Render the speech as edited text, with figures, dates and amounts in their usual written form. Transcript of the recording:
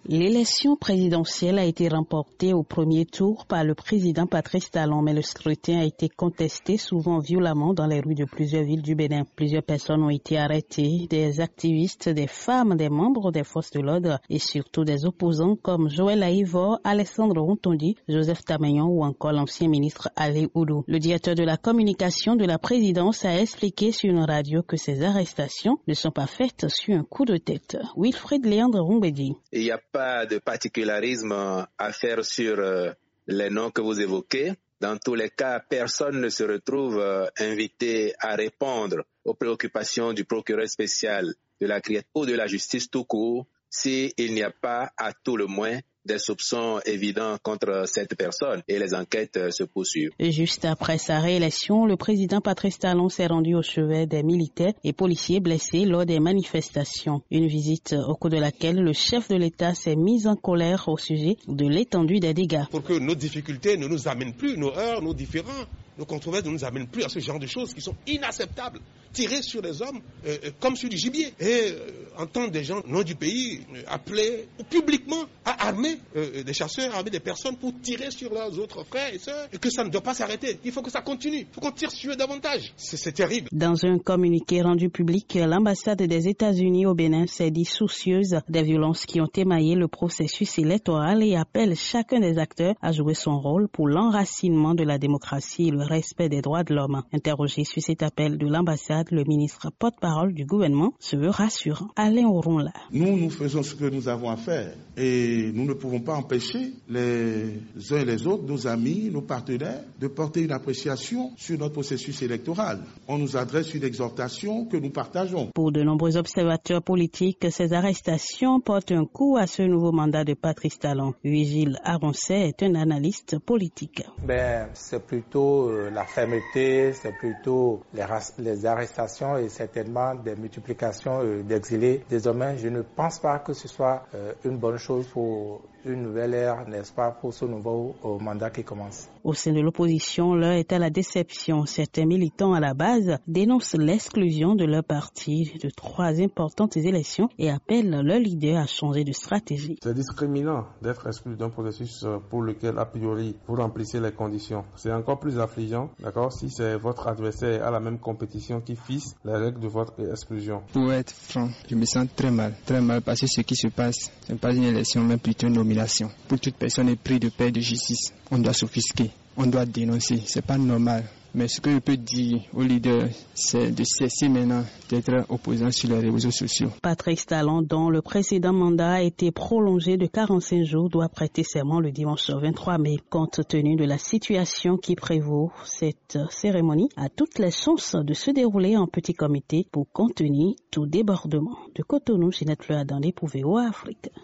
L'élection présidentielle a été remportée au premier tour par le président Patrice Talon, mais le scrutin a été contesté souvent violemment dans les rues de plusieurs villes du Bénin. Plusieurs personnes ont été arrêtées, des activistes, des femmes, des membres des forces de l'ordre et surtout des opposants comme Joël Aïvor, Alexandre Rontondi, Joseph Tamayon ou encore l'ancien ministre Ali Oudou. Le directeur de la communication de la présidence a expliqué sur une radio que ces arrestations ne sont pas faites sur un coup de tête. Wilfried Léandre Roumbedi. Il n'y a pas de particularisme à faire sur les noms que vous évoquez. Dans tous les cas, personne ne se retrouve invité à répondre aux préoccupations du procureur spécial de la Criette ou de la justice tout court s'il n'y a pas, à tout le moins, des soupçons évidents contre cette personne et les enquêtes se poursuivent. Juste après sa réélection, le président Patrice Talon s'est rendu au chevet des militaires et policiers blessés lors des manifestations. Une visite au cours de laquelle le chef de l'État s'est mis en colère au sujet de l'étendue des dégâts. Pour que nos difficultés ne nous amènent plus, nos heurts, nos différends, nos controverses ne nous amènent plus à ce genre de choses qui sont inacceptables. Tirer sur les hommes comme sur du gibier. Et entendre des gens non du pays appeler publiquement à armer des chasseurs, à armer des personnes pour tirer sur leurs autres frères et sœurs, et que ça ne doit pas s'arrêter. Il faut que ça continue. Il faut qu'on tire sur eux davantage. C'est terrible. Dans un communiqué rendu public, l'ambassade des États-Unis au Bénin s'est dit soucieuse des violences qui ont émaillé le processus électoral et appelle chacun des acteurs à jouer son rôle pour l'enracinement de la démocratie et le respect des droits de l'homme. Interrogé sur cet appel de l'ambassade, le ministre porte-parole du gouvernement se veut rassurant. Alain Oronla. Nous faisons ce que nous avons à faire et nous ne pouvons pas empêcher les uns et les autres, nos amis, nos partenaires, de porter une appréciation sur notre processus électoral. On nous adresse une exhortation que nous partageons. Pour de nombreux observateurs politiques, ces arrestations portent un coup à ce nouveau mandat de Patrice Talon. Vigile Aroncet est un analyste politique. C'est plutôt la fermeté, c'est plutôt les arrestations et certainement des multiplications d'exilés. Désormais, je ne pense pas que ce soit une bonne chose pour une nouvelle ère, n'est-ce pas, pour ce nouveau mandat qui commence. Au sein de l'opposition, l'heure est à la déception. Certains militants à la base dénoncent l'exclusion de leur parti de 3 importantes élections et appellent leur leader à changer de stratégie. C'est discriminant d'être exclu d'un processus pour lequel, a priori, vous remplissez les conditions. C'est encore plus affligeant, d'accord, si c'est votre adversaire à la même compétition qui fixe les règles de votre exclusion. Pour être franc, je me sens très mal parce que ce qui se passe, ce n'est pas une élection, mais plutôt une nomination. Pour toute personne éprise de paix et de justice, on doit s'offusquer, on doit dénoncer, c'est pas normal. Mais ce que je peux dire aux leaders, c'est de cesser maintenant d'être opposant sur les réseaux sociaux. Patrice Talon, dont le précédent mandat a été prolongé de 45 jours, doit prêter serment le dimanche 23 mai. Compte tenu de la situation qui prévaut, cette cérémonie a toutes les chances de se dérouler en petit comité pour contenir tout débordement. De Cotonou, Ginette Fleur Adandé pour VOA Afrique.